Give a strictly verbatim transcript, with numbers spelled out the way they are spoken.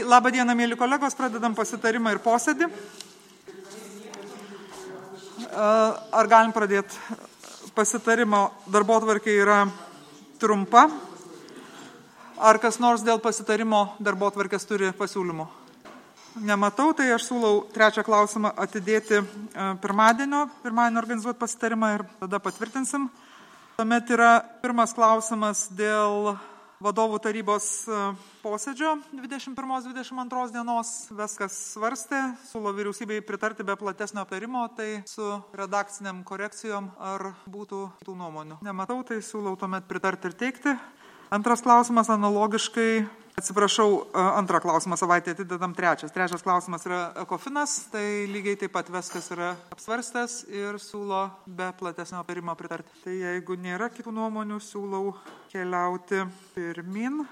Labą dieną, mėly kolegos, pradedam pasitarimą ir posėdį. Ar galim pradėti pasitarimo? Darbotvarkė yra trumpa. Ar kas nors dėl pasitarimo darbotvarkės turi pasiūlymų? Nematau, tai aš siūlau trečią klausimą atidėti pirmadienio, pirmadienio organizuoti pasitarimą ir tada patvirtinsim. Tuomet yra pirmas klausimas dėl vadovų tarybos posėdžio dvidešimt pirmos dvidešimt antros dienos. Viskas svarstė, siūlo vyriausybei pritarti be platesnio aptarimo, tai su redakciniam korekcijom ar būtų tų nuomonių. Nematau, tai siūlau tuomet pritarti ir teikti. Antras klausimas analogiškai, atsiprašau, antrą klausimą savaitę atidedam trečias. Trečias klausimas yra ekofinas, tai lygiai taip pat viskas yra apsvarstęs ir siūlo be platesnio aptarimo pritarti. Tai jeigu nėra kitų nuomonių, siūlau keliauti pirmin.